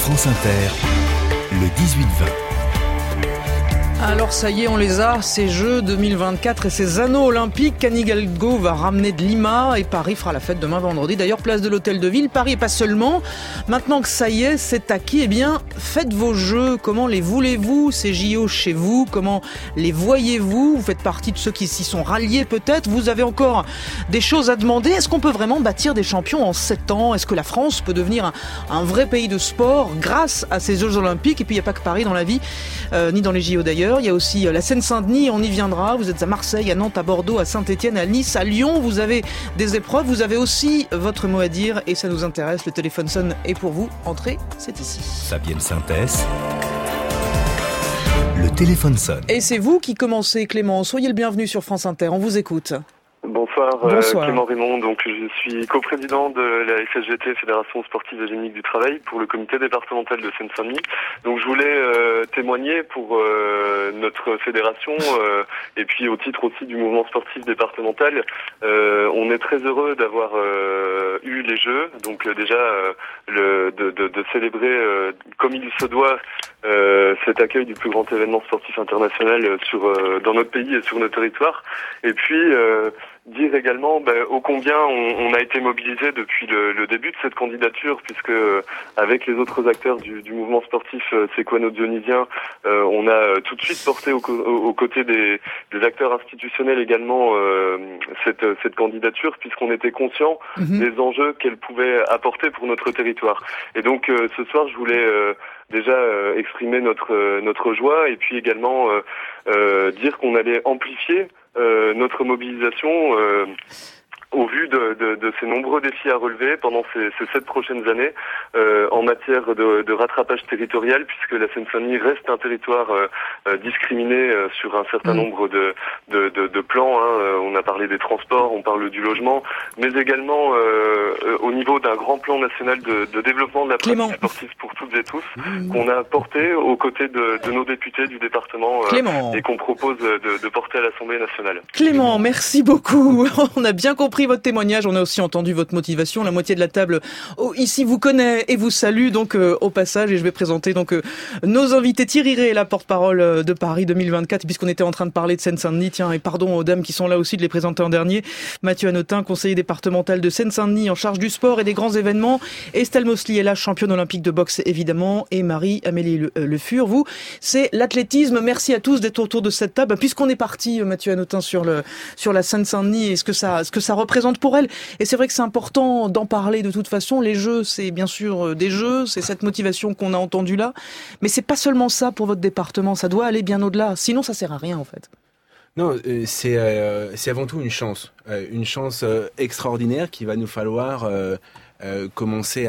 France Inter, le 18-20. Alors ça y est, on les a, ces Jeux 2024 et ces anneaux olympiques. Anne Hidalgo va ramener de Lima et Paris fera la fête demain vendredi. D'ailleurs, place de l'Hôtel de Ville, Paris et pas seulement. Maintenant que ça y est, c'est acquis, eh bien, faites vos Jeux. Comment les voulez-vous, ces JO chez vous? Comment les voyez-vous? Vous faites partie de ceux qui s'y sont ralliés peut-être. Vous avez encore des choses à demander. Est-ce qu'on peut vraiment bâtir des champions en 7 ans? Est-ce que la France peut devenir un vrai pays de sport grâce à ces Jeux olympiques? Et puis il n'y a pas que Paris dans la vie, ni dans les JO d'ailleurs. Il y a aussi la Seine-Saint-Denis, on y viendra. Vous êtes à Marseille, à Nantes, à Bordeaux, à Saint-Etienne, à Nice, à Lyon. Vous avez des épreuves, vous avez aussi votre mot à dire et ça nous intéresse. Le téléphone sonne et pour vous, entrez, c'est ici. Fabienne Synthèse. Le téléphone sonne. Et c'est vous qui commencez, Clément. Soyez le bienvenu sur France Inter, on vous écoute. Bonsoir, Bonsoir. Clément Raymond. Donc, je suis coprésident de la FSGT, Fédération Sportive et Génique du Travail, pour le comité départemental de Seine-Saint-Denis. Donc, je voulais témoigner pour notre fédération et puis au titre aussi du mouvement sportif départemental. On est très heureux d'avoir eu les Jeux. Donc, déjà, de célébrer comme il se doit cet accueil du plus grand événement sportif international dans notre pays et sur notre territoire. Et puis dire également ô combien on a été mobilisé depuis le début de cette candidature, puisque avec les autres acteurs du mouvement sportif séquano-dionysien, on a tout de suite porté aux côtés des acteurs institutionnels également cette candidature, puisqu'on était conscient des enjeux qu'elle pouvait apporter pour notre territoire. Et donc ce soir, je voulais déjà exprimer notre joie et puis également dire qu'on allait amplifier notre mobilisation au vu de ces nombreux défis à relever pendant ces 7 prochaines années en matière de rattrapage territorial, puisque la Seine-Saint-Denis reste un territoire discriminé sur un certain nombre de plans. On a parlé des transports, on parle du logement, mais également au niveau d'un grand plan national de développement de la pratique sportive pour toutes et tous, qu'on a porté aux côtés de nos députés du département et qu'on propose de porter à l'Assemblée nationale. Clément, merci beaucoup. On a bien compris votre témoignage, on a aussi entendu votre motivation. La moitié de la table ici vous connaît et vous salue donc au passage, et je vais présenter donc nos invités. Thierry Rey, la porte-parole de Paris 2024, puisqu'on était en train de parler de Seine-Saint-Denis. Tiens, et pardon aux dames qui sont là aussi de les présenter en dernier. Mathieu Hanotin, conseiller départemental de Seine-Saint-Denis en charge du sport et des grands événements. Estelle Mosley est là, championne olympique de boxe évidemment, et Marie-Amélie Le Fur. Vous, c'est l'athlétisme. Merci à tous d'être autour de cette table. Puisqu'on est parti, Mathieu Hanotin, sur la Seine-Saint-Denis et ce que ça représente pour elle. Et c'est vrai que c'est important d'en parler de toute façon. Les Jeux, c'est bien sûr des Jeux, c'est cette motivation qu'on a entendue là. Mais c'est pas seulement ça pour votre département, ça doit aller bien au-delà. Sinon, ça sert à rien en fait. Non, c'est avant tout une chance extraordinaire qu'il va nous falloir commencer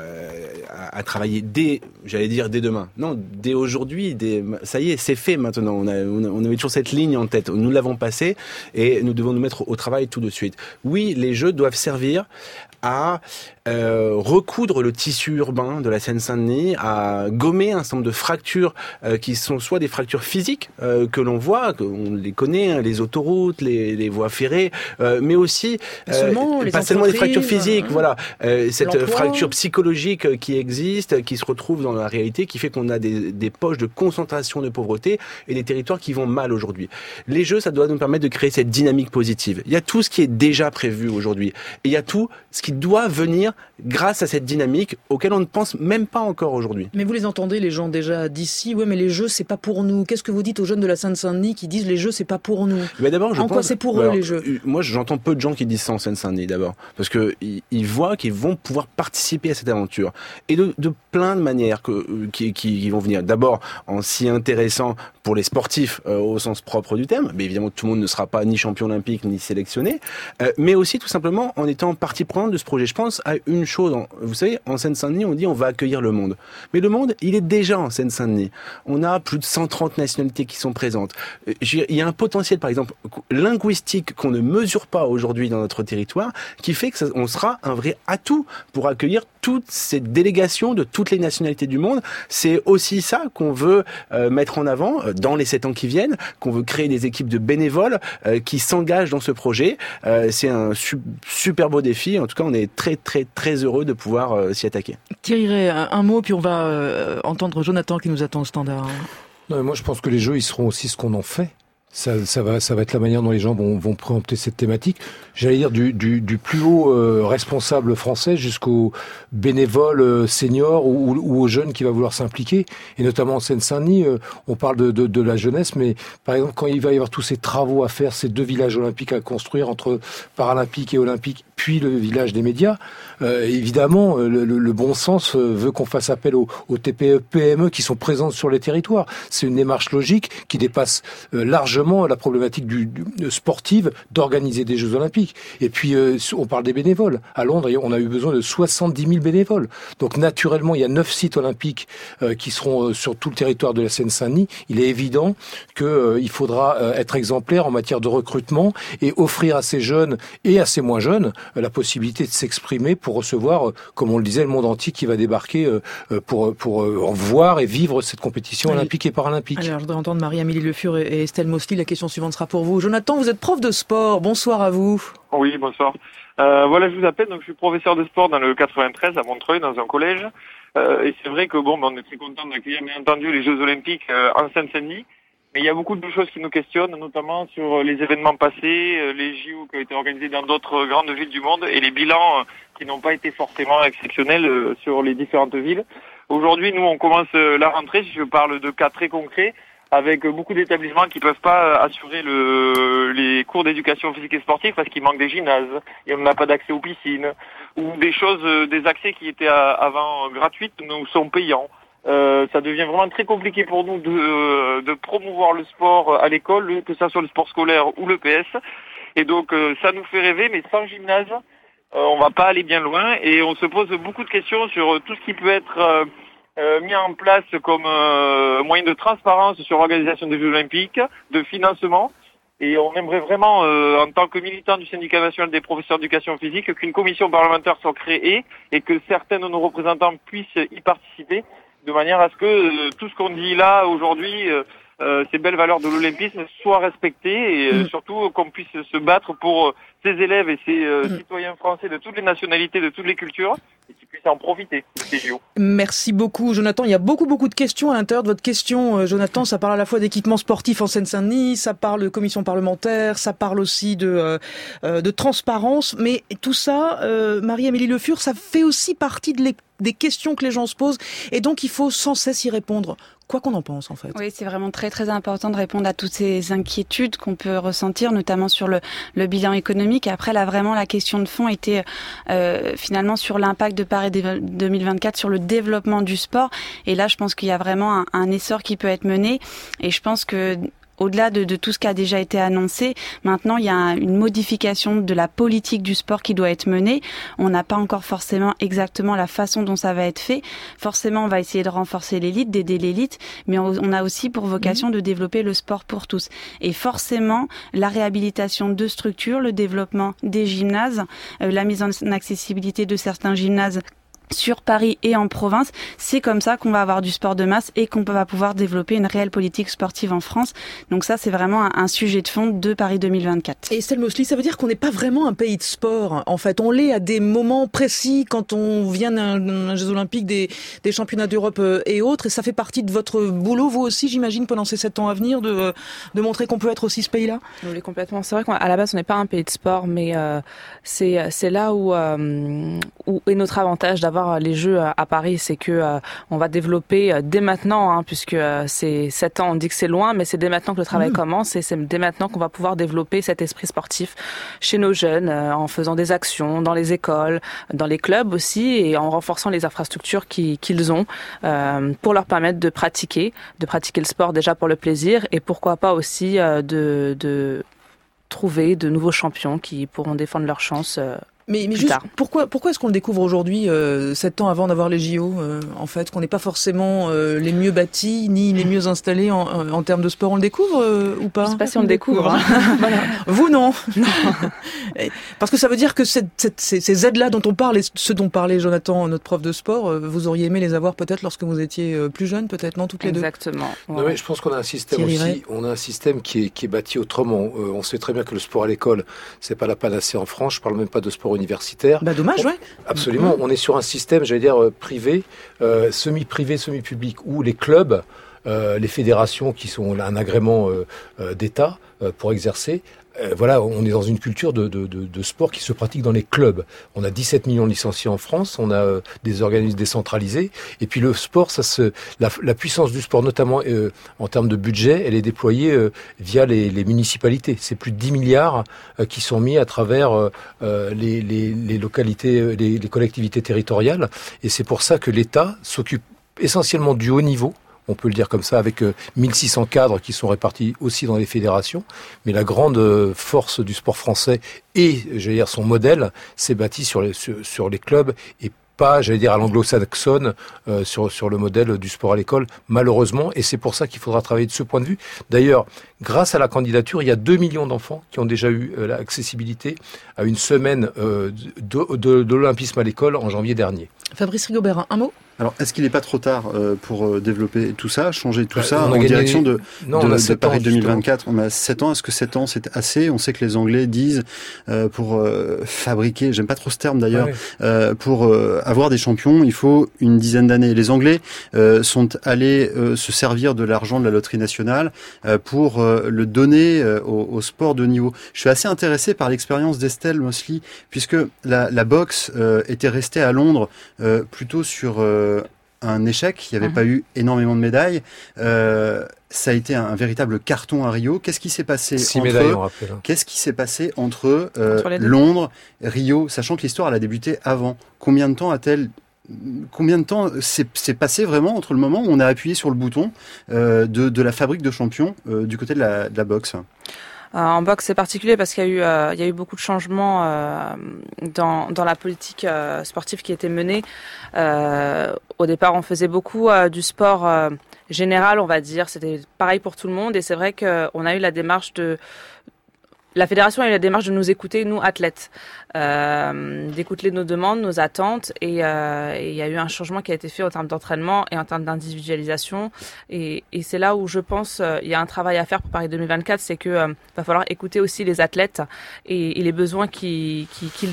à travailler dès demain. Non, dès aujourd'hui, ça y est, c'est fait maintenant. On avait toujours cette ligne en tête. Nous l'avons passée et nous devons nous mettre au travail tout de suite. Oui, les Jeux doivent servir à recoudre le tissu urbain de la Seine-Saint-Denis, à gommer un certain nombre de fractures qui sont soit des fractures physiques que l'on voit, qu'on les connaît, les autoroutes, les voies ferrées, mais aussi pas seulement des fractures physiques, voilà, cette fracture psychologique qui existe, qui se retrouve dans la réalité, qui fait qu'on a des poches de concentration de pauvreté et des territoires qui vont mal aujourd'hui. Les Jeux, ça doit nous permettre de créer cette dynamique positive. Il y a tout ce qui est déjà prévu aujourd'hui et il y a tout ce qui doit venir grâce à cette dynamique auquel on ne pense même pas encore aujourd'hui. Mais vous les entendez, les gens déjà d'ici, ouais, mais les Jeux, c'est pas pour nous. Qu'est-ce que vous dites aux jeunes de la Seine-Saint-Denis qui disent les Jeux, c'est pas pour nous? Quoi c'est pour eux les Jeux? Moi, j'entends peu de gens qui disent ça en Seine-Saint-Denis d'abord, parce que ils voient qu'ils vont pouvoir participer à cette aventure et de plein de manières qui vont venir. D'abord en s'y intéressant pour les sportifs au sens propre du terme, mais évidemment tout le monde ne sera pas ni champion olympique ni sélectionné, mais aussi tout simplement en étant partie prenante de ce projet. Je pense à une chose, vous savez, en Seine-Saint-Denis, on dit on va accueillir le monde. Mais le monde, il est déjà en Seine-Saint-Denis. On a plus de 130 nationalités qui sont présentes. Il y a un potentiel, par exemple, linguistique qu'on ne mesure structure pas aujourd'hui dans notre territoire, qui fait que on sera un vrai atout pour accueillir toutes ces délégations de toutes les nationalités du monde. C'est aussi ça qu'on veut mettre en avant dans les 7 ans qui viennent, qu'on veut créer des équipes de bénévoles qui s'engagent dans ce projet. C'est un super beau défi. En tout cas, on est très très très heureux de pouvoir s'y attaquer. Thierry Rey, un mot, puis on va entendre Jonathan qui nous attend au standard. Non, mais moi je pense que les jeux, ils seront aussi ce qu'on en fait. Ça va être la manière dont les gens vont préempter cette thématique. J'allais dire du plus haut responsable français jusqu'au bénévole senior ou aux jeunes qui va vouloir s'impliquer. Et notamment en Seine-Saint-Denis, on parle de la jeunesse, mais par exemple quand il va y avoir tous ces travaux à faire, ces 2 villages olympiques à construire entre paralympique et olympique, puis le village des médias, évidemment le bon sens veut qu'on fasse appel aux TPE, PME qui sont présentes sur les territoires. C'est une démarche logique qui dépasse largement la problématique sportive d'organiser des Jeux Olympiques. Et puis, on parle des bénévoles. À Londres, on a eu besoin de 70 000 bénévoles. Donc, naturellement, il y a 9 sites olympiques qui seront sur tout le territoire de la Seine-Saint-Denis. Il est évident qu'il faudra être exemplaire en matière de recrutement et offrir à ces jeunes et à ces moins jeunes la possibilité de s'exprimer pour recevoir, comme on le disait, le monde entier qui va débarquer pour voir et vivre cette compétition olympique et paralympique. Alors, je voudrais entendre Marie-Amélie Le Fur et Estelle Mosley. La question suivante sera pour vous. Jonathan, vous êtes prof de sport. Bonsoir à vous. Oui, bonsoir. Voilà, je vous appelle. Donc, je suis professeur de sport dans le 93 à Montreuil, dans un collège. Et c'est vrai que on est très content d'accueillir, bien entendu, les Jeux Olympiques en Seine-Saint-Denis. Mais il y a beaucoup de choses qui nous questionnent, notamment sur les événements passés, les JO qui ont été organisés dans d'autres grandes villes du monde et les bilans qui n'ont pas été forcément exceptionnels sur les différentes villes. Aujourd'hui, nous, on commence la rentrée. Si je parle de cas très concrets, avec beaucoup d'établissements qui peuvent pas assurer les cours d'éducation physique et sportive parce qu'il manque des gymnases et on n'a pas d'accès aux piscines, ou des accès qui étaient avant gratuites nous sont payants. Ça devient vraiment très compliqué pour nous de promouvoir le sport à l'école, que ça soit le sport scolaire ou le PS. Et donc ça nous fait rêver, mais sans gymnase, on va pas aller bien loin et on se pose beaucoup de questions sur tout ce qui peut être mis en place comme moyen de transparence sur l'organisation des Jeux Olympiques, de financement. Et on aimerait vraiment, en tant que militant du syndicat national des professeurs d'éducation physique, qu'une commission parlementaire soit créée et que certains de nos représentants puissent y participer, de manière à ce que tout ce qu'on dit là aujourd'hui, ces belles valeurs de l'olympisme soient respectées et surtout qu'on puisse se battre pour ces élèves et ces citoyens français de toutes les nationalités, de toutes les cultures, et qui puissent en profiter de ces JO. Merci beaucoup, Jonathan. Il y a beaucoup de questions à l'intérieur de votre question, Jonathan. Ça parle à la fois d'équipements sportifs en Seine-Saint-Denis, ça parle de commission parlementaire, ça parle aussi de transparence. Mais tout ça, Marie-Amélie Le Fur, ça fait aussi partie des questions que les gens se posent. Et donc, il faut sans cesse y répondre. Quoi qu'on en pense, en fait. Oui, c'est vraiment très, très important de répondre à toutes ces inquiétudes qu'on peut ressentir, notamment sur le bilan économique. Et après, là, vraiment, la question de fond était finalement sur l'impact de Paris 2024 sur le développement du sport. Et là, je pense qu'il y a vraiment un essor qui peut être mené. Et je pense que au-delà de tout ce qui a déjà été annoncé, maintenant il y a une modification de la politique du sport qui doit être menée. On n'a pas encore forcément exactement la façon dont ça va être fait. Forcément, on va essayer de renforcer l'élite, d'aider l'élite, mais on a aussi pour vocation de développer le sport pour tous. Et forcément, la réhabilitation de structures, le développement des gymnases, la mise en accessibilité de certains gymnases sur Paris et en province, c'est comme ça qu'on va avoir du sport de masse et qu'on va pouvoir développer une réelle politique sportive en France. Donc ça, c'est vraiment un sujet de fond de Paris 2024. Et Estelle Mosley, ça veut dire qu'on n'est pas vraiment un pays de sport. En fait, on l'est à des moments précis quand on vient d'un Jeux Olympiques, des championnats d'Europe et autres. Et ça fait partie de votre boulot, vous aussi, j'imagine, pendant ces 7 ans à venir, de montrer qu'on peut être aussi ce pays-là. Oui, complètement. C'est vrai qu'à la base, on n'est pas un pays de sport, mais c'est là où est notre avantage d'avoir les Jeux à Paris, c'est que on va développer dès maintenant, puisque c'est 7 ans, on dit que c'est loin, mais c'est dès maintenant que le travail commence et c'est dès maintenant qu'on va pouvoir développer cet esprit sportif chez nos jeunes, en faisant des actions dans les écoles, dans les clubs aussi, et en renforçant les infrastructures qu'ils ont pour leur permettre de pratiquer le sport déjà pour le plaisir et pourquoi pas aussi de trouver de nouveaux champions qui pourront défendre leur chance Mais plus juste, tard. pourquoi est-ce qu'on le découvre aujourd'hui, 7 ans avant d'avoir les JO, en fait, qu'on n'est pas forcément les mieux bâtis ni les mieux installés en termes de sport, on le découvre ou pas? Je sais pas si on le découvre. Hein. Voilà. Vous non. Parce que ça veut dire que ces aides-là dont on parle, et ceux dont parlait Jonathan, notre prof de sport, vous auriez aimé les avoir peut-être lorsque vous étiez plus jeunes, peut-être, non, toutes les deux? Exactement. Non, mais je pense qu'on a un système Thierry aussi. Ray. On a un système qui est bâti autrement. On sait très bien que le sport à l'école, c'est pas la panacée en France. Je parle même pas de sport universitaire. Bah dommage, ouais. Absolument. On est sur un système, j'allais dire, privé, semi-privé, semi-public, où les clubs, les fédérations qui sont un agrément d'État pour exercer, voilà, on est dans une culture de sport qui se pratique dans les clubs. On a 17 millions de licenciés en France, on a des organismes décentralisés, et puis le sport, la puissance du sport, notamment en termes de budget, elle est déployée via les municipalités. C'est plus de 10 milliards qui sont mis à travers les localités, les collectivités territoriales, et c'est pour ça que l'État s'occupe essentiellement du haut niveau. On peut le dire comme ça, avec 1600 cadres qui sont répartis aussi dans les fédérations. Mais la grande force du sport français et, j'allais dire, son modèle, s'est bâti sur les clubs et pas, j'allais dire, à l'anglo-saxonne, sur le modèle du sport à l'école, malheureusement. Et c'est pour ça qu'il faudra travailler de ce point de vue. D'ailleurs, grâce à la candidature, il y a 2 millions d'enfants qui ont déjà eu l'accessibilité à une semaine de l'olympisme à l'école en janvier dernier. Fabrice Rigobert, un mot? Alors, est-ce qu'il n'est pas trop tard pour développer tout ça, changer tout ça en direction de Paris 2024? On a 7 ans. Est-ce que 7 ans, c'est assez? On sait que les Anglais disent pour fabriquer, j'aime pas trop ce terme d'ailleurs, pour avoir des champions, il faut une dizaine d'années. Les Anglais sont allés se servir de l'argent de la loterie nationale pour le donner au sport de niveau. Je suis assez intéressé par l'expérience d'Estelle Mosley, puisque la boxe était restée à Londres plutôt sur un échec, il n'y avait pas eu énormément de médailles. Ça a été un véritable carton à Rio. Qu'est-ce qui s'est passé entre Londres, Rio, sachant que l'histoire elle a débuté avant? Combien de temps s'est passé vraiment entre le moment où on a appuyé sur le bouton de la fabrique de champions du côté de la boxe? En boxe, c'est particulier parce qu'il y a eu beaucoup de changements dans la politique sportive qui était menée. Au départ, on faisait beaucoup du sport général, on va dire. C'était pareil pour tout le monde. Et c'est vrai qu'on a eu la fédération a eu la démarche de nous écouter, nous, athlètes, d'écouter nos demandes, nos attentes. Et il y a eu un changement qui a été fait en termes d'entraînement et en termes d'individualisation. Et c'est là où je pense il y a un travail à faire pour Paris 2024, c'est que va falloir écouter aussi les athlètes et les besoins qu'ils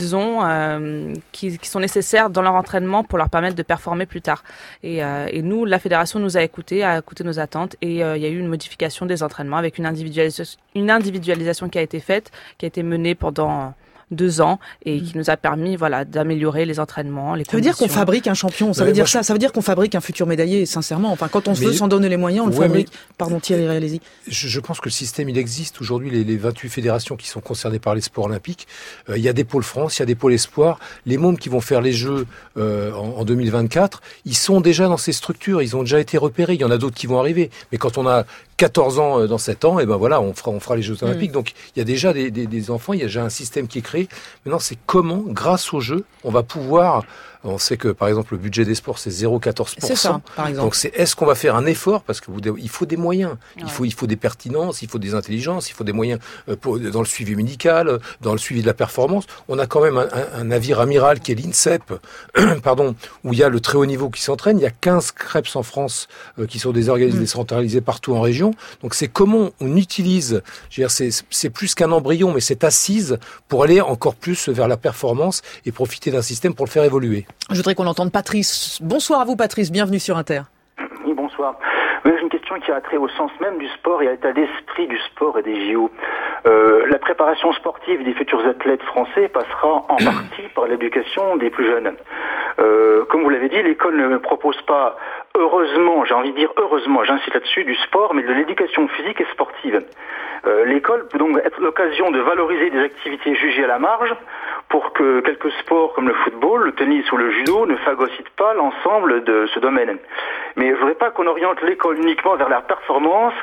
ont, qui sont nécessaires dans leur entraînement pour leur permettre de performer plus tard. Et nous, la fédération nous a écouté nos attentes et il y a eu une modification des entraînements avec une individualisation qui a été faite, qui a été menée pendant 2 ans et qui nous a permis d'améliorer les entraînements, les conditions. Ça veut dire qu'on fabrique un champion, ça veut dire qu'on fabrique un futur médaillé, sincèrement. Enfin, quand on veut s'en donner les moyens, on le fabrique. Pardon Thierry, allez-y. Je pense que le système, il existe aujourd'hui, les 28 fédérations qui sont concernées par les sports olympiques. Il y a des pôles France, il y a des pôles espoirs. Les mômes qui vont faire les Jeux en 2024, ils sont déjà dans ces structures, ils ont déjà été repérés. Il y en a d'autres qui vont arriver. Mais quand on a 14 ans dans 7 ans, et ben voilà, on fera les Jeux olympiques. Donc il y a déjà des enfants, il y a déjà un système qui est créé. Maintenant, c'est comment, grâce aux Jeux, on va pouvoir... On sait que, par exemple, le budget des sports, c'est 0,14%. C'est ça, par exemple. Donc, est-ce qu'on va faire un effort? Parce qu'il faut des moyens. Ouais. Il faut des pertinences, il faut des intelligences, il faut des moyens dans le suivi médical, dans le suivi de la performance. On a quand même un navire amiral qui est l'INSEP, pardon, où il y a le très haut niveau qui s'entraîne. Il y a 15 CREPS en France qui sont des organismes décentralisés partout en région. Donc, c'est comment on utilise, je veux dire, c'est plus qu'un embryon, mais c'est assise pour aller encore plus vers la performance et profiter d'un système pour le faire évoluer. Je voudrais qu'on entende Patrice. Bonsoir à vous Patrice, bienvenue sur Inter. Oui, bonsoir. J'ai une question qui a trait au sens même du sport et à l'état d'esprit du sport et des JO. La préparation sportive des futurs athlètes français passera en partie par l'éducation des plus jeunes. Comme vous l'avez dit, l'école ne propose pas, heureusement, j'ai envie de dire heureusement, j'insiste là-dessus, du sport, mais de l'éducation physique et sportive. L'école peut donc être l'occasion de valoriser des activités jugées à la marge pour que quelques sports comme le football, le tennis ou le judo ne phagocytent pas l'ensemble de ce domaine. Mais je ne voudrais pas qu'on oriente l'école uniquement vers la performance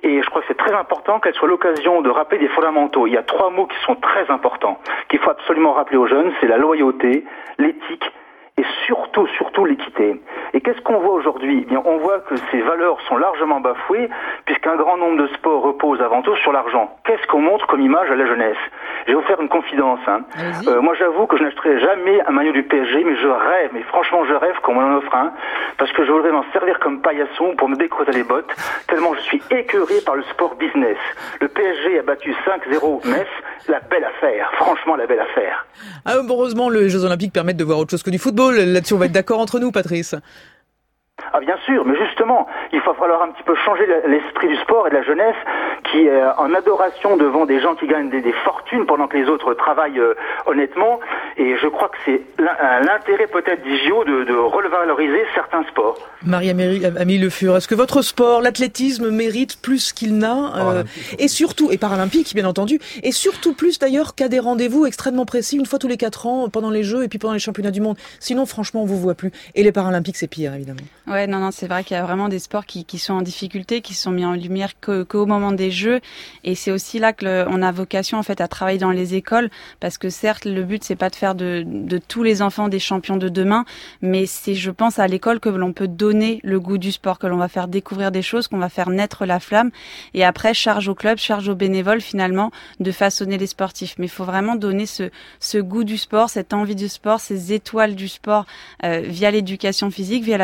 Et je crois que c'est très important qu'elle soit l'occasion de rappeler des fondamentaux. Il y a 3 mots qui sont très importants, qu'il faut absolument rappeler aux jeunes, c'est la loyauté, l'éthique et surtout l'équité. Et qu'est-ce qu'on voit aujourd'hui ? Eh bien, on voit que ces valeurs sont largement bafouées, puisqu'un grand nombre de sports reposent avant tout sur l'argent. Qu'est-ce qu'on montre comme image à la jeunesse ? Je vais vous faire une confidence. Moi, j'avoue que je n'achèterai jamais un maillot du PSG, mais je rêve, mais franchement, je rêve qu'on m'en offre un, parce que je voudrais m'en servir comme paillasson pour me décrotter les bottes, tellement je suis écœuré par le sport business. Le PSG a battu 5-0 Metz, la belle affaire, franchement la belle affaire. Ah, heureusement, les Jeux Olympiques permettent de voir autre chose que du football. Là-dessus, on va être d'accord entre nous, Patrice. Ah bien sûr, mais justement, il va falloir un petit peu changer l'esprit du sport et de la jeunesse qui est en adoration devant des gens qui gagnent des fortunes pendant que les autres travaillent honnêtement. Et je crois que c'est l'intérêt peut-être du JO de revaloriser certains sports. Marie-Amélie Le Fur, est-ce que votre sport, l'athlétisme, mérite plus qu'il n'a et surtout, et paralympique bien entendu, et surtout plus d'ailleurs qu'à des rendez-vous extrêmement précis, une fois tous les 4 ans, pendant les Jeux et puis pendant les championnats du monde. Sinon, franchement, on vous voit plus. Et les paralympiques, c'est pire, évidemment. Ouais, non, c'est vrai qu'il y a vraiment des sports qui sont en difficulté, qui sont mis en lumière qu'au moment des Jeux. Et c'est aussi là que on a vocation en fait à travailler dans les écoles, parce que certes, le but c'est pas de faire de tous les enfants des champions de demain, mais c'est, je pense, à l'école que l'on peut donner le goût du sport, que l'on va faire découvrir des choses, qu'on va faire naître la flamme. Et après, charge au club, charge aux bénévoles finalement de façonner les sportifs. Mais il faut vraiment donner ce goût du sport, cette envie du sport, ces étoiles du sport via l'éducation physique, via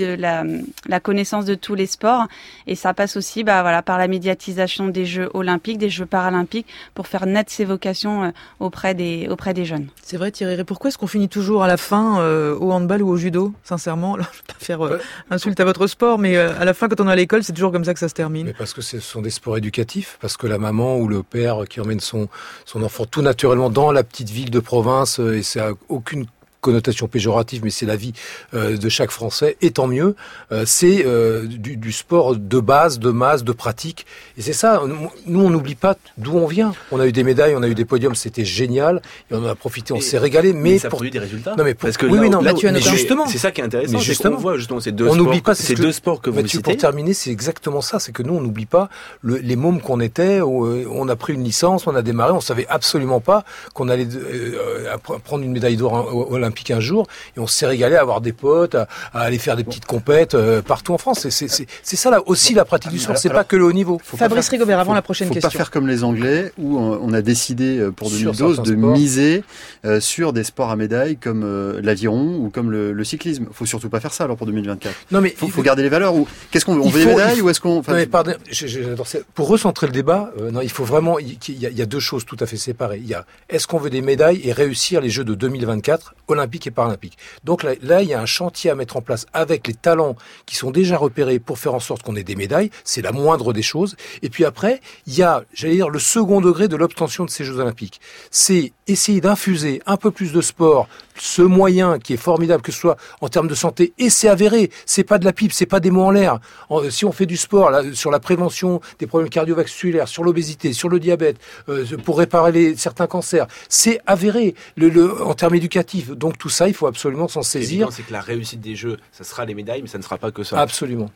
la connaissance de tous les sports. Et ça passe aussi par la médiatisation des Jeux olympiques, des Jeux paralympiques, pour faire naître ces vocations auprès des jeunes. C'est vrai, Thierry, pourquoi est-ce qu'on finit toujours à la fin au handball ou au judo, sincèrement? Alors, je ne vais pas faire insulte à votre sport, mais à la fin, quand on est à l'école, c'est toujours comme ça que ça se termine. Mais parce que ce sont des sports éducatifs, parce que la maman ou le père qui emmène son enfant tout naturellement dans la petite ville de province, et ça n'a aucune connotation péjorative, mais c'est la vie de chaque Français, et tant mieux, c'est du sport de base, de masse, de pratique, et c'est ça, nous on n'oublie pas d'où on vient. On a eu des médailles, on a eu des podiums, c'était génial, et on en a profité, on s'est régalé, mais ça produit des résultats. Non mais parce que mais justement, c'est ça qui est intéressant, justement, on voit justement ces deux sports que vous Mathieu, citez. pour terminer, c'est exactement ça, c'est que nous on n'oublie pas les mômes qu'on était, on a pris une licence, on a démarré, on savait absolument pas qu'on allait prendre une médaille d'or olympique un jour, et on s'est régalé à avoir des potes, à aller faire des petites compètes partout en France. C'est ça là aussi la pratique du sport, c'est pas que le haut niveau. Fabrice Rigobert, avant la prochaine question. Faut pas faire comme les Anglais, où on a décidé pour 2012 de miser sur des sports à médailles comme l'aviron ou comme le cyclisme. Faut surtout pas faire ça alors pour 2024. Non mais faut garder les valeurs. Ou qu'est-ce qu'on veut des médailles ou est-ce qu'on Non mais pardon, j'adore ça. Pour recentrer le débat, non, il faut vraiment il y a deux choses tout à fait séparées. Il y a est-ce qu'on veut des médailles et réussir les Jeux de 2024 olympiques et paralympiques. Donc là, il y a un chantier à mettre en place avec les talents qui sont déjà repérés pour faire en sorte qu'on ait des médailles. C'est la moindre des choses. Et puis après, il y a, j'allais dire, le second degré de l'obtention de ces Jeux olympiques. C'est essayer d'infuser un peu plus de sport, ce moyen qui est formidable, que ce soit en termes de santé, et c'est avéré. C'est pas de la pipe, c'est pas des mots en l'air. Si on fait du sport là, sur la prévention des problèmes cardiovasculaires, sur l'obésité, sur le diabète, pour réparer certains cancers, c'est avéré en termes éducatifs. Donc tout ça, il faut absolument s'en saisir. C'est que la réussite des Jeux, ça sera les médailles, mais ça ne sera pas que ça. Absolument.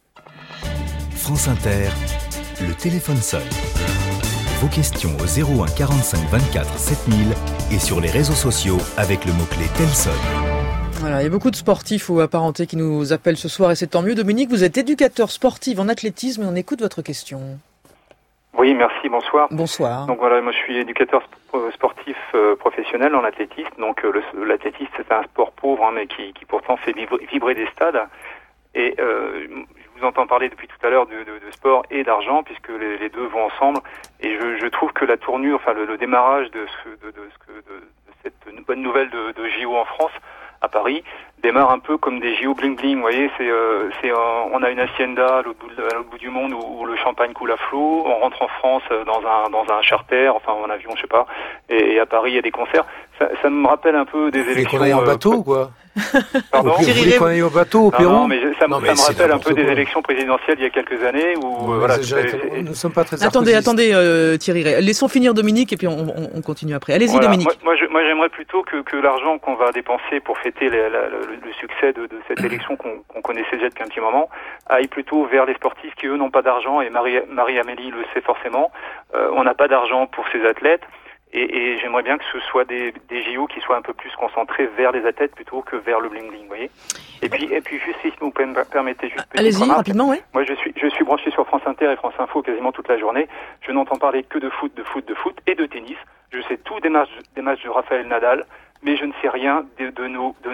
France Inter, le téléphone sonne. Vos questions au 01 45 24 7000 et sur les réseaux sociaux avec le mot-clé Telson. Voilà, il y a beaucoup de sportifs ou apparentés qui nous appellent ce soir et c'est tant mieux. Dominique, vous êtes éducateur sportif en athlétisme et on écoute votre question. Oui, merci, bonsoir. Bonsoir. Donc voilà, moi je suis éducateur sportif professionnel en athlétisme. Donc l'athlétisme c'est un sport pauvre, mais qui pourtant fait vibrer des stades. Et je vous entends parler depuis tout à l'heure de sport et d'argent, puisque les deux vont ensemble. Et je trouve que la tournure, enfin le démarrage de cette bonne nouvelle de JO en France, à Paris, démarre un peu comme des JO bling bling. Vous voyez, on a une hacienda à l'autre bout du monde où le champagne coule à flot. On rentre en France dans un charter, enfin en avion, je sais pas. Et à Paris, il y a des concerts. Ça me rappelle un peu des élections. Et qu'on aille en bateau ou quoi? Pardon, vous voulez qu'on aille au bateau au Pérou? Non, mais ça me rappelle un peu des élections présidentielles il y a quelques années où voilà. Nous ne sommes pas très Attendez, Thierry Rey. Laissons finir Dominique et puis on continue après. Allez-y, voilà. Dominique. Moi, j'aimerais plutôt que l'argent qu'on va dépenser pour fêter le succès de cette élection qu'on connaissait déjà depuis un petit moment aille plutôt vers les sportifs qui eux n'ont pas d'argent, et Marie-Amélie le sait forcément. On n'a pas d'argent pour ces athlètes. Et j'aimerais bien que ce soit des JO qui soient un peu plus concentrés vers les athlètes plutôt que vers le bling-bling, vous voyez. Et puis juste si vous me permettez juste allez-y, rapidement, oui. Moi, je suis branché sur France Inter et France Info quasiment toute la journée. Je n'entends parler que de foot et de tennis. Je sais tout des matchs de Rafael Nadal, mais je ne sais rien de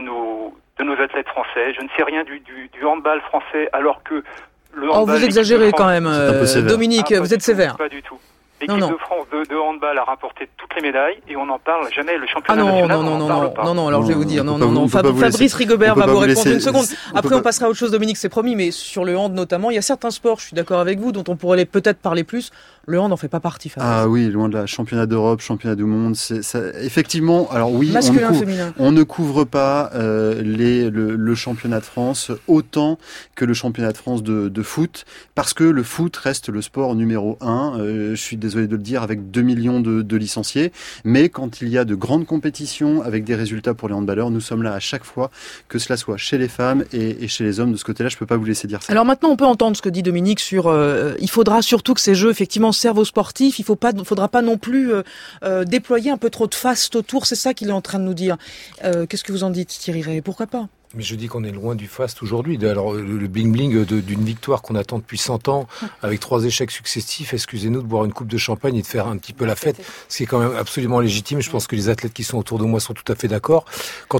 nos athlètes français. Je ne sais rien du handball français, alors que le handball... vous exagérez quand même, Dominique, vous êtes sévère. Pas du tout. L'équipe de France de handball a rapporté toutes les médailles et on n'en parle jamais. Le championnat national, non. Alors je vais vous dire, non. Fabrice Rigobert va vous répondre une seconde. Après, on passera à autre chose, Dominique, c'est promis. Mais sur le hand notamment, il y a certains sports, je suis d'accord avec vous, dont on pourrait peut-être parler plus. Le hand n'en fait pas partie. Fabrice. Ah oui, loin de là. Championnat d'Europe, championnat du monde, effectivement. Alors oui, on ne couvre pas le championnat de France autant que le championnat de France de foot, parce que le foot reste le sport numéro 1. Je suis désolé de le dire, avec 2 millions de licenciés. Mais quand il y a de grandes compétitions avec des résultats pour les handballeurs, nous sommes là à chaque fois, que cela soit chez les femmes et chez les hommes. De ce côté-là, je ne peux pas vous laisser dire ça. Alors maintenant, on peut entendre ce que dit Dominique sur... il faudra surtout que ces jeux, effectivement, servent aux sportifs. Il faudra pas non plus déployer un peu trop de faste autour. C'est ça qu'il est en train de nous dire. Qu'est-ce que vous en dites, Thierry Rey? Pourquoi pas? Mais je dis qu'on est loin du faste aujourd'hui. Alors, le bling-bling d'une victoire qu'on attend depuis 100 ans, avec 3 échecs successifs, excusez-nous de boire une coupe de champagne et de faire un petit peu la fête, ce qui est quand même absolument légitime. Je pense que les athlètes qui sont autour de moi sont tout à fait d'accord. Quand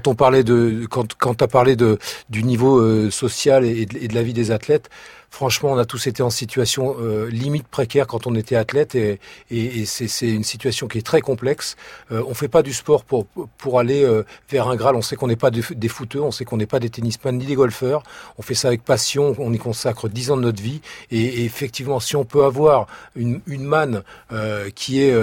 t'as parlé du niveau social et de la vie des athlètes, franchement, on a tous été en situation limite précaire quand on était athlète et c'est une situation qui est très complexe. On fait pas du sport pour aller vers un Graal. On sait qu'on n'est pas des footeux, on sait qu'on n'est pas des tennisman ni des golfeurs. On fait ça avec passion, on y consacre 10 ans de notre vie. Et effectivement, si on peut avoir une manne qui est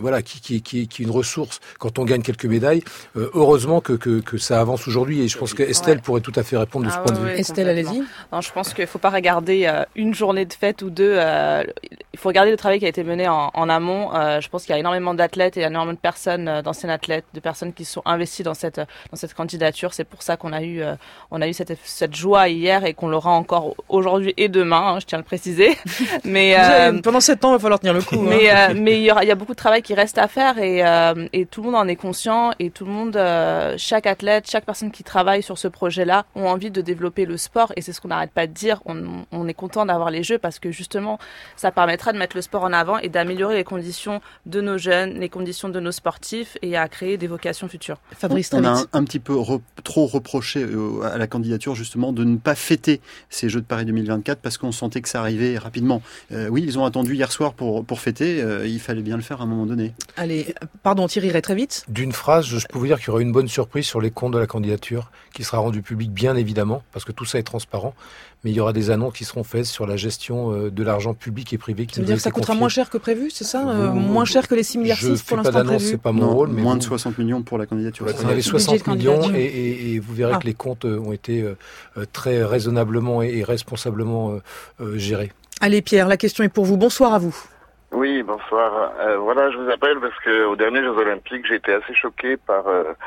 une ressource quand on gagne quelques médailles, heureusement que ça avance aujourd'hui. Et je pense que Estelle pourrait tout à fait répondre de ce point de vue. Estelle, allez-y. Non, je pense qu'il faut pas regarder une journée de fête ou deux. Il faut regarder le travail qui a été mené en amont. Je pense qu'il y a énormément d'athlètes et énormément de personnes, d'anciens athlètes, de personnes qui sont investies dans cette candidature. C'est pour ça qu'on a eu cette joie hier et qu'on l'aura encore aujourd'hui et demain. Je tiens à le préciser. Mais pendant 7 ans, il va falloir tenir le coup. Mais il y a beaucoup de travail qui reste à faire et tout le monde en est conscient et tout le monde, chaque athlète, chaque personne qui travaille sur ce projet-là ont envie de développer le sport et c'est ce qu'on n'arrête pas de dire. On est content d'avoir les Jeux parce que justement, ça permettra de mettre le sport en avant et d'améliorer les conditions de nos jeunes, les conditions de nos sportifs et à créer des vocations futures. Fabrice, on a un petit peu trop reproché à la candidature justement de ne pas fêter ces Jeux de Paris 2024 parce qu'on sentait que ça arrivait rapidement. Oui, ils ont attendu hier soir pour fêter. Il fallait bien le faire à un moment donné. Allez, pardon Thierry Rey, très vite. D'une phrase, je peux vous dire qu'il y aura une bonne surprise sur les comptes de la candidature qui sera rendue publique bien évidemment parce que tout ça est transparent. Mais il y aura des annonces qui seront faites sur la gestion de l'argent public et privé. Ça veut dire que ça coûtera moins cher que prévu, c'est ça moins cher que les 6,6 milliards pour l'instant prévu. C'est pas mon rôle. Mais moins de 60 millions pour la candidature. Vous avez 60 millions et vous verrez que les comptes ont été très raisonnablement et responsablement gérés. Allez Pierre, la question est pour vous. Bonsoir à vous. Oui, bonsoir. Voilà, je vous appelle parce que aux derniers Jeux Olympiques, j'ai été assez choqué par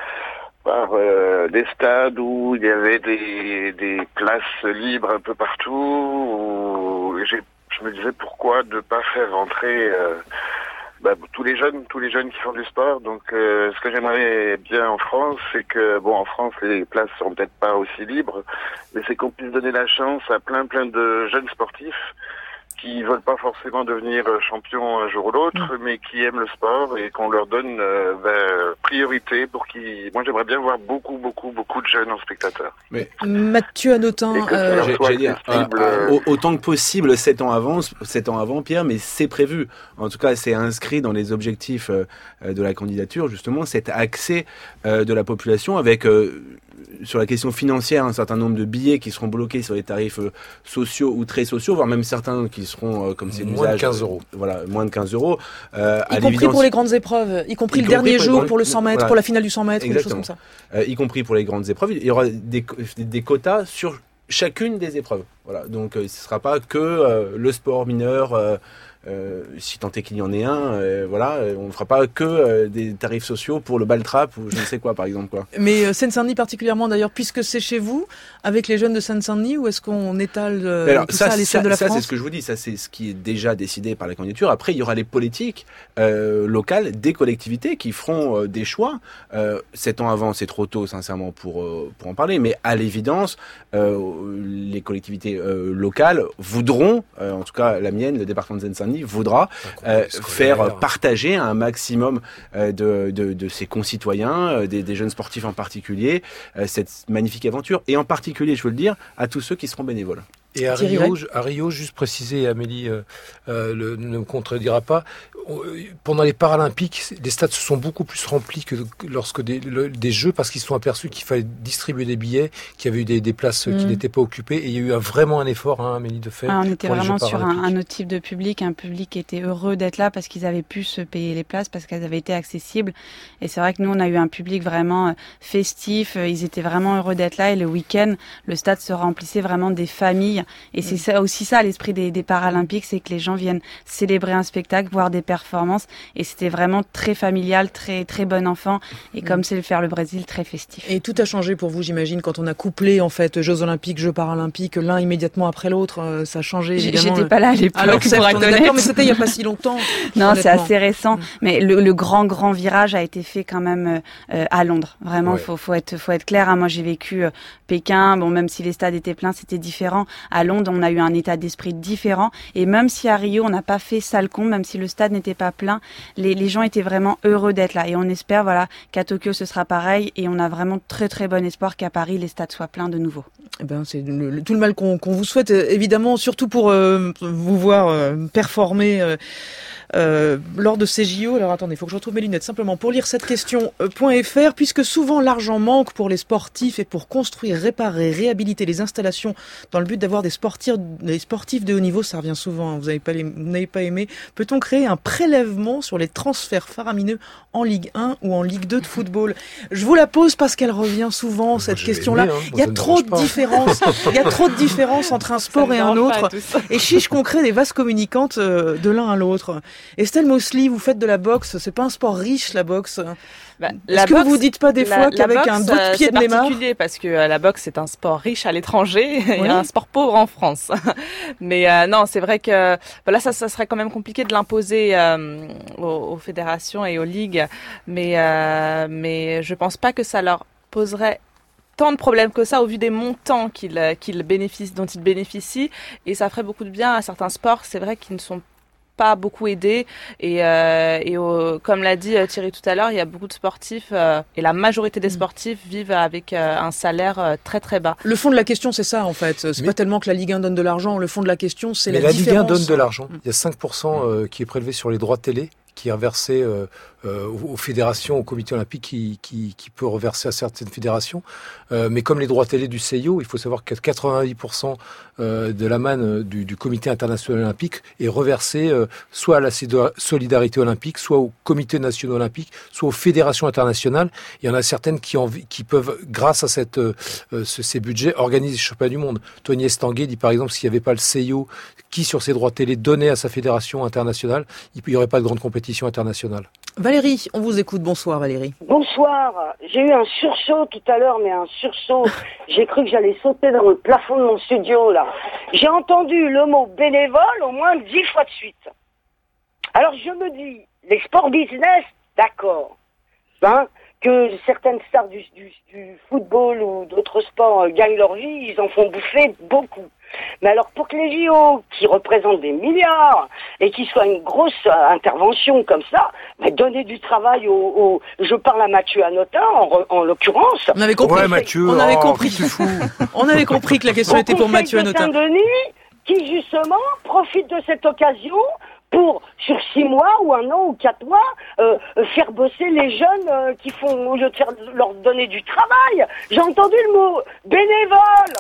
des stades où il y avait des places libres un peu partout, où je me disais pourquoi ne pas faire rentrer tous les jeunes qui font du sport. Donc ce que j'aimerais bien en France, c'est que en France les places sont peut-être pas aussi libres, mais c'est qu'on puisse donner la chance à plein de jeunes sportifs qui veulent pas forcément devenir champions un jour ou l'autre, mais qui aiment le sport et qu'on leur donne priorité pour qu'ils... Moi, j'aimerais bien voir beaucoup de jeunes en spectateurs. Mais Mathieu Hanotin... J'allais dire, autant que possible, 7 ans avant, Pierre, mais c'est prévu. En tout cas, c'est inscrit dans les objectifs de la candidature, justement, cet accès de la population avec... sur la question financière, un certain nombre de billets qui seront bloqués sur les tarifs sociaux ou très sociaux, voire même certains qui seront, comme c'est moins l'usage... de 15 €. Voilà, moins de 15 €. Y compris pour les grandes épreuves, y compris le dernier jour pour le 100 mètres, pour la finale du 100 mètres, ou des choses comme ça. Y compris pour les grandes épreuves. Il y aura des quotas sur chacune des épreuves. Voilà. Donc, ce ne sera pas que le sport mineur... si tant est qu'il y en ait un, on ne fera pas que des tarifs sociaux pour le ball-trap ou je ne sais quoi, par exemple. Quoi. Mais Seine-Saint-Denis particulièrement, d'ailleurs, puisque c'est chez vous, avec les jeunes de Seine-Saint-Denis, ou est-ce qu'on étale tout ça à l'échelle de la France ? Ça, c'est ce que je vous dis, ça, c'est ce qui est déjà décidé par la candidature. Après, il y aura les politiques locales des collectivités qui feront des choix. 7 ans avant, c'est trop tôt, sincèrement, pour en parler, mais à l'évidence, les collectivités locales voudront, en tout cas la mienne, le département de Seine-Saint-Denis, voudra faire partager un maximum de ses concitoyens, des jeunes sportifs en particulier, cette magnifique aventure. Et en particulier, je veux le dire, à tous ceux qui seront bénévoles. Et à Rio, juste préciser, Amélie ne me contredira pas, pendant les Paralympiques, les stades se sont beaucoup plus remplis que lorsque des Jeux, parce qu'ils se sont aperçus qu'il fallait distribuer des billets, qu'il y avait eu des places qui n'étaient pas occupées, et il y a eu vraiment un effort, Amélie, de fait. On était vraiment sur un autre type de public, un public qui était heureux d'être là parce qu'ils avaient pu se payer les places, parce qu'elles avaient été accessibles. Et c'est vrai que nous, on a eu un public vraiment festif, ils étaient vraiment heureux d'être là, et le week-end, le stade se remplissait vraiment des familles. Et c'est ça, aussi ça l'esprit des Paralympiques, c'est que les gens viennent célébrer un spectacle, voir des performances, et c'était vraiment très familial, très très bon enfant, et comme c'est le faire le Brésil, très festif. Et tout a changé pour vous, j'imagine, quand on a couplé en fait Jeux Olympiques, Jeux Paralympiques, l'un immédiatement après l'autre, ça a changé évidemment. J'étais pas là à l'époque. Alors certes, on est d'accord, mais c'était il y a pas si longtemps. Non, c'est assez récent, mais le grand virage a été fait quand même à Londres. Vraiment, faut être clair. Moi, j'ai vécu Pékin. Bon, même si les stades étaient pleins, c'était différent. À Londres, on a eu un état d'esprit différent. Et même si à Rio, on n'a pas fait salle comble, même si le stade n'était pas plein, les gens étaient vraiment heureux d'être là. Et on espère, qu'à Tokyo, ce sera pareil. Et on a vraiment très, très bon espoir qu'à Paris, les stades soient pleins de nouveau. Eh ben, c'est tout le mal qu'on vous souhaite, évidemment, surtout pour vous voir performer lors de ces JO. Alors attendez, il faut que je retrouve mes lunettes simplement pour lire cette question.fr, puisque souvent l'argent manque pour les sportifs et pour construire, réparer, réhabiliter les installations dans le but d'avoir des sportifs de haut niveau, ça revient souvent, vous n'avez pas aimé. Peut-on créer un prélèvement sur les transferts faramineux en Ligue 1 ou en Ligue 2 de football? Je vous la pose parce qu'elle revient souvent, cette question-là. Il y a trop de différences. Il y a trop de différences entre un sport et un autre. Et chiche qu'on crée des vases communicantes de l'un à l'autre. Estelle Mosley, vous faites de la boxe. C'est pas un sport riche, la boxe. Est-ce que vous dites pas des fois qu'avec un doigt de pied de Neymar, c'est particulier parce que la boxe c'est un sport riche à l'étranger et un sport pauvre en France. Mais non, c'est vrai que là ça serait quand même compliqué de l'imposer aux fédérations et aux ligues. Mais je pense pas que ça leur poserait tant de problèmes que ça au vu des montants dont ils bénéficient, et ça ferait beaucoup de bien à certains sports. C'est vrai qu'ils ne sont pas beaucoup aidés et comme l'a dit Thierry tout à l'heure, il y a beaucoup de sportifs et la majorité des sportifs vivent avec un salaire très très bas. Le fond de la question, c'est ça en fait. C'est pas tellement que la Ligue 1 donne de l'argent. Le fond de la question, c'est la différence. Mais la Ligue 1 donne de l'argent. Il y a 5% qui est prélevé sur les droits télé, qui est reversé aux fédérations, au comité olympique qui peut reverser à certaines fédérations. Mais comme les droits télé du CIO, il faut savoir que 90% de la manne du comité international olympique est reversé soit à la solidarité olympique, soit au comité national olympique, soit aux fédérations internationales. Il y en a certaines qui peuvent, grâce à ces budgets, organiser les championnats du monde. Tony Estanguet dit par exemple, s'il n'y avait pas le CIO qui, sur ses droits télé, donnait à sa fédération internationale, il n'y aurait pas de grande compétition internationale. Valérie, on vous écoute. Bonsoir Valérie. Bonsoir. J'ai eu un sursaut tout à l'heure, mais un sursaut. J'ai cru que j'allais sauter dans le plafond de mon studio, là. J'ai entendu le mot bénévole au moins 10 fois de suite. Alors je me dis, les sports business, d'accord. Que certaines stars du football ou d'autres sports gagnent leur vie, ils en font bouffer beaucoup. Mais alors pour que les JO, qui représentent des milliards, et qui soient une grosse intervention comme ça, donner du travail je parle à Mathieu Hanotin, en l'occurrence. On avait compris. Ouais, Mathieu, on avait compris. On avait compris que la question était pour Mathieu Hanotin. Saint-Denis, qui justement profite de cette occasion pour, sur 6 mois ou 1 an ou 4 mois, faire bosser les jeunes au lieu de leur donner du travail. J'ai entendu le mot bénévole.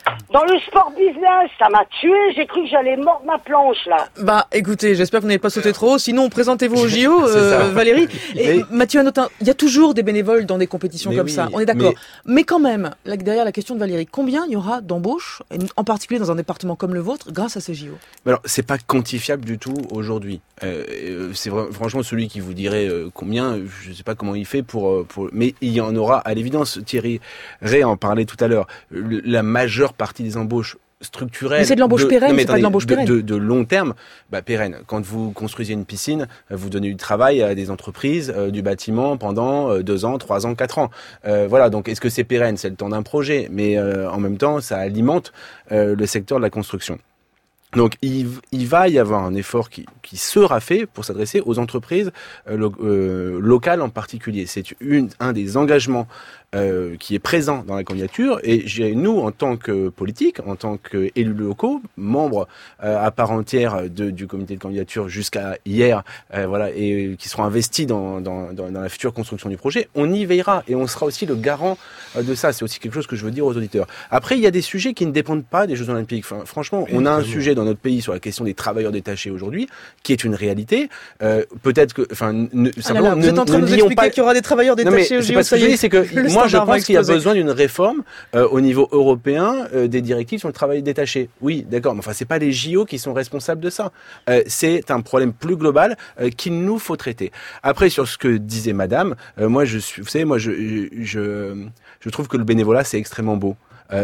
Dans le sport business, ça m'a tué. J'ai cru que j'allais mordre ma planche, là. Bah, écoutez, j'espère que vous n'avez pas sauté trop haut. Sinon, présentez-vous au JO, Valérie. Et Mathieu Hanotin, il y a toujours des bénévoles dans des compétitions comme ça. On est d'accord. Mais quand même, là, derrière la question de Valérie, combien il y aura d'embauches, en particulier dans un département comme le vôtre, grâce à ces JO? Alors, c'est pas quantifiable du tout aujourd'hui. C'est franchement celui qui vous dirait combien, je sais pas comment il fait mais il y en aura à l'évidence. Thierry Ray en parlait tout à l'heure. La majeure partie des embauches structurelles. Mais c'est de l'embauche pérenne, c'est pas de l'embauche pérenne. De long terme, pérenne. Quand vous construisez une piscine, vous donnez du travail à des entreprises du bâtiment pendant 2 ans, 3 ans, 4 ans. Voilà, donc est-ce que c'est pérenne? C'est le temps d'un projet, mais en même temps, ça alimente le secteur de la construction. Donc il va y avoir un effort qui sera fait pour s'adresser aux entreprises locales en particulier. C'est un des engagements qui est présent dans la candidature, et nous, en tant que politique, en tant qu'élus locaux, membres à part entière du comité de candidature jusqu'à hier, et qui seront investis dans la future construction du projet, on y veillera et on sera aussi le garant de ça. C'est aussi quelque chose que je veux dire aux auditeurs. Après, il y a des sujets qui ne dépendent pas des Jeux Olympiques. Enfin, franchement, on a un sujet dans notre pays sur la question des travailleurs détachés aujourd'hui, qui est une réalité. Peut-être que, simplement, vous êtes en train de nous expliquer qu'il y aura des travailleurs détachés aux JO. Ce que je dis, c'est que moi, je pense qu'il y a besoin d'une réforme au niveau européen des directives sur le travail détaché. Oui, d'accord, mais enfin, c'est pas les JO qui sont responsables de ça. C'est un problème plus global qu'il nous faut traiter. Après, sur ce que disait Madame, je trouve que le bénévolat, c'est extrêmement beau.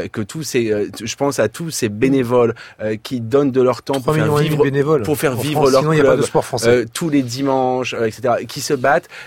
Je pense à tous ces bénévoles qui donnent de leur temps pour faire vivre leur club tous les dimanches, etc., qui se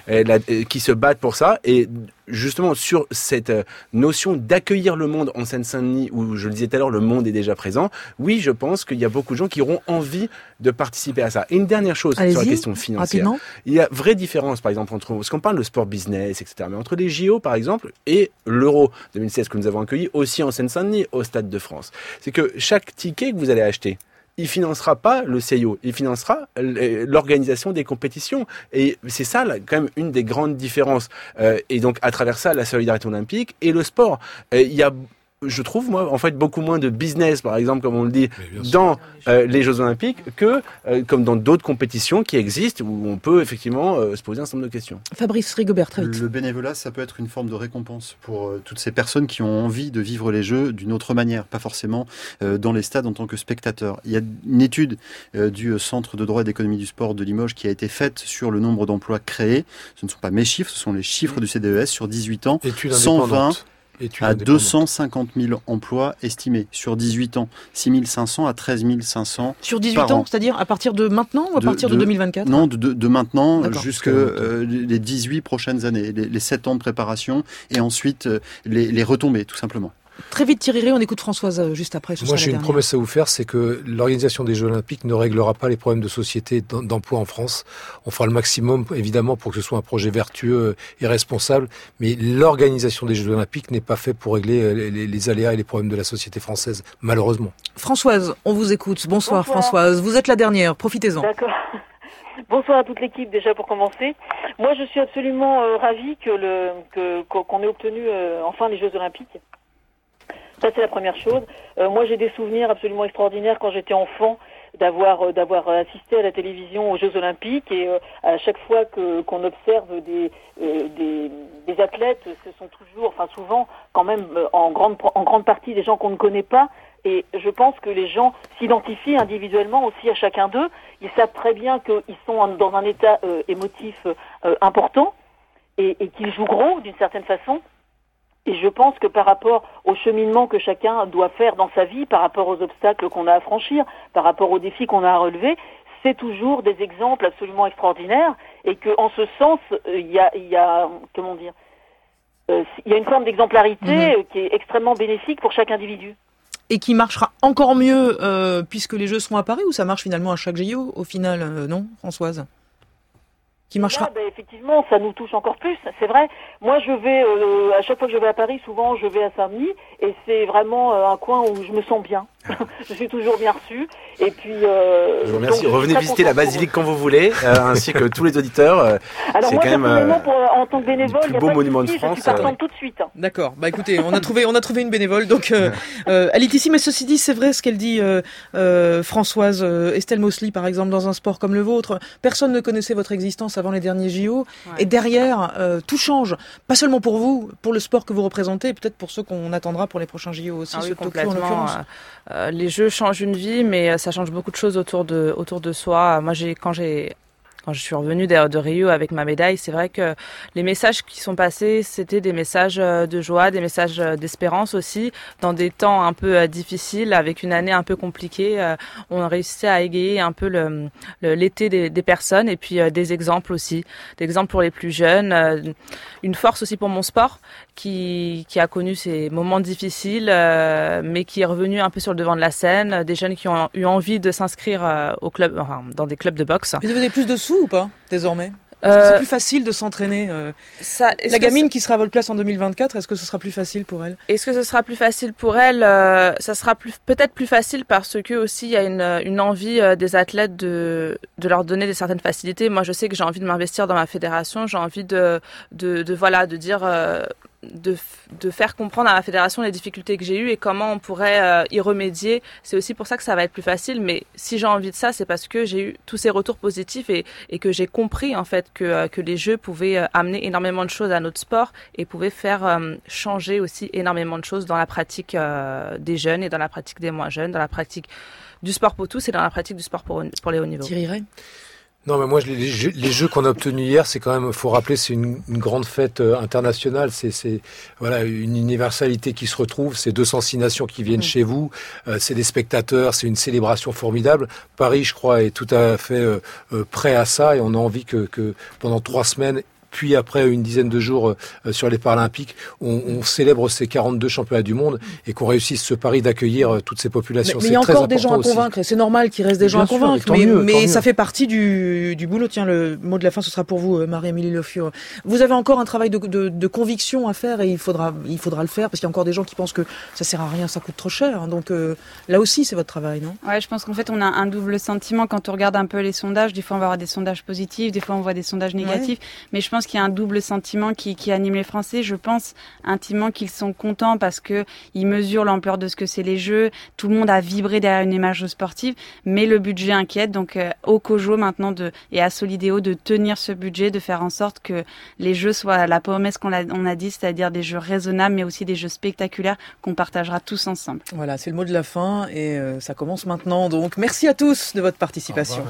battent pour ça. Et justement, sur cette notion d'accueillir le monde en Seine-Saint-Denis, où je le disais tout à l'heure, le monde est déjà présent, oui, je pense qu'il y a beaucoup de gens qui auront envie de participer à ça. Et une dernière chose sur la question financière. Rapidement. Il y a vraie différence, par exemple, parce qu'on parle de sport business, etc., mais entre les JO, par exemple, et l'Euro 2016 que nous avons accueilli aussi en Seine-Saint-Denis, au Stade de France. C'est que chaque ticket que vous allez acheter, il financera pas le CIO, il financera l'organisation des compétitions. Et c'est ça, là, quand même, une des grandes différences. Et donc, à travers ça, la solidarité olympique et le sport. Il y a, je trouve, moi, en fait, beaucoup moins de business, par exemple, comme on le dit, dans les Jeux Olympiques que comme dans d'autres compétitions qui existent, où on peut effectivement se poser un certain nombre de questions. Fabrice Rigobert, très vite. Le bénévolat, ça peut être une forme de récompense pour toutes ces personnes qui ont envie de vivre les Jeux d'une autre manière, pas forcément dans les stades en tant que spectateurs. Il y a une étude du Centre de droit et d'économie du sport de Limoges qui a été faite sur le nombre d'emplois créés. Ce ne sont pas mes chiffres, ce sont les chiffres du CDES sur 18 ans. Étude 120 à 250 000 emplois estimés sur 18 ans, 6 500 à 13 500 sur 18 ans, c'est-à-dire à partir de maintenant ou à partir de 2024? Non, de maintenant jusque les 18 prochaines années, les 7 ans de préparation et ensuite les retombées, tout simplement. Très vite, Thierry Ray, on écoute Françoise juste après. Moi, j'ai une promesse à vous faire, c'est que l'organisation des Jeux Olympiques ne réglera pas les problèmes de société d'emploi en France. On fera le maximum, évidemment, pour que ce soit un projet vertueux et responsable, mais l'organisation des Jeux Olympiques n'est pas faite pour régler les aléas et les problèmes de la société française, malheureusement. Françoise, on vous écoute. Bonsoir. Françoise. Vous êtes la dernière, profitez-en. D'accord. Bonsoir à toute l'équipe déjà pour commencer. Moi, je suis absolument ravie qu'on ait obtenu enfin les Jeux Olympiques. Ça, c'est la première chose. Moi, j'ai des souvenirs absolument extraordinaires quand j'étais enfant d'avoir assisté à la télévision aux Jeux Olympiques, et à chaque fois qu'on observe des athlètes, ce sont souvent quand même en grande partie des gens qu'on ne connaît pas. Et je pense que les gens s'identifient individuellement aussi à chacun d'eux. Ils savent très bien qu'ils sont dans un état émotif important et qu'ils jouent gros d'une certaine façon. Et je pense que par rapport au cheminement que chacun doit faire dans sa vie, par rapport aux obstacles qu'on a à franchir, par rapport aux défis qu'on a à relever, c'est toujours des exemples absolument extraordinaires, et que en ce sens, il y a une forme d'exemplarité qui est extrêmement bénéfique pour chaque individu. Et qui marchera encore mieux puisque les Jeux seront à Paris, ou ça marche finalement à chaque JO au final, non, Françoise? Qui marchera. Là, effectivement, ça nous touche encore plus, c'est vrai. Moi, je vais, à chaque fois que je vais à Paris, souvent je vais à Saint-Denis, et c'est vraiment un coin où je me sens bien. Je suis toujours bien reçue. Et puis, je vous remercie. Revenez visiter la basilique quand vous voulez, ainsi que tous les auditeurs. Alors c'est moi, quand même en tant que bénévole, le plus beau monument de France. Je suis partante tout de suite. D'accord. Bah écoutez, on a trouvé une bénévole. Donc, elle est ici. Mais ceci dit, c'est vrai ce qu'elle dit, Françoise, Estelle Mosley, par exemple, dans un sport comme le vôtre. Personne ne connaissait votre existence avant les derniers JO. Ouais. Et derrière, tout change. Pas seulement pour vous, pour le sport que vous représentez, peut-être pour ceux qu'on attendra pour les prochains JO aussi, ceux de Tokyo en l'occurrence. Les jeux changent une vie, mais ça change beaucoup de choses autour de soi. Moi, quand je suis revenue de Rio avec ma médaille, c'est vrai que les messages qui sont passés, c'était des messages de joie, des messages d'espérance aussi, dans des temps un peu difficiles, avec une année un peu compliquée. On réussissait à égayer un peu l'été des personnes, et puis des exemples aussi, des exemples pour les plus jeunes, une force aussi pour mon sport, qui a connu ces moments difficiles, mais qui est revenu un peu sur le devant de la scène, des jeunes qui ont eu envie de s'inscrire au club, dans des clubs de boxe. Vous avez plus de sous ou pas, désormais? Est-ce que c'est plus facile de s'entraîner la gamine qui sera à votre place en 2024, est-ce que ce sera plus facile pour elle? Est-ce que ce sera plus facile pour elle? Ça sera peut-être plus facile parce que aussi il y a une envie des athlètes de leur donner certaines facilités. Moi, je sais que j'ai envie de m'investir dans ma fédération, j'ai envie de dire de faire comprendre à la fédération les difficultés que j'ai eues et comment on pourrait y remédier. C'est aussi pour ça que ça va être plus facile, mais si j'ai envie de ça, c'est parce que j'ai eu tous ces retours positifs et que j'ai compris en fait que les jeux pouvaient amener énormément de choses à notre sport et pouvaient faire changer aussi énormément de choses dans la pratique des jeunes et dans la pratique des moins jeunes, dans la pratique du sport pour tous et dans la pratique du sport pour les hauts niveaux. Thierry Rey. Non, mais moi, les jeux qu'on a obtenus hier, c'est quand même, faut rappeler, c'est une grande fête internationale. C'est voilà, une universalité qui se retrouve. C'est 206 nations qui viennent chez vous. C'est des spectateurs. C'est une célébration formidable. Paris, je crois, est tout à fait prêt à ça, et on a envie que pendant 3 semaines, puis après une dizaine de jours sur les Paralympiques, on célèbre ces 42 championnats du monde et qu'on réussisse ce pari d'accueillir toutes ces populations. Mais il y a encore des gens à convaincre, et c'est normal qu'il reste des gens à convaincre, mais ça fait partie du boulot. Tiens, le mot de la fin, ce sera pour vous, Marie-Amélie Le Fur. Vous avez encore un travail de conviction à faire, et il faudra le faire, parce qu'il y a encore des gens qui pensent que ça sert à rien, ça coûte trop cher. Donc là aussi, c'est votre travail, non? Ouais, je pense qu'en fait, on a un double sentiment quand on regarde un peu les sondages. Des fois, on va avoir des sondages positifs, des fois, on voit des sondages négatifs, mais je pense qu'il y a un double sentiment qui anime les Français. Je pense intimement qu'ils sont contents parce que ils mesurent l'ampleur de ce que c'est les Jeux. Tout le monde a vibré derrière une image sportive, mais le budget inquiète. Donc au COJO maintenant et à Solidéo de tenir ce budget, de faire en sorte que les Jeux soient la promesse qu'on a dit, c'est-à-dire des Jeux raisonnables, mais aussi des Jeux spectaculaires qu'on partagera tous ensemble. Voilà, c'est le mot de la fin, et ça commence maintenant. Donc merci à tous de votre participation.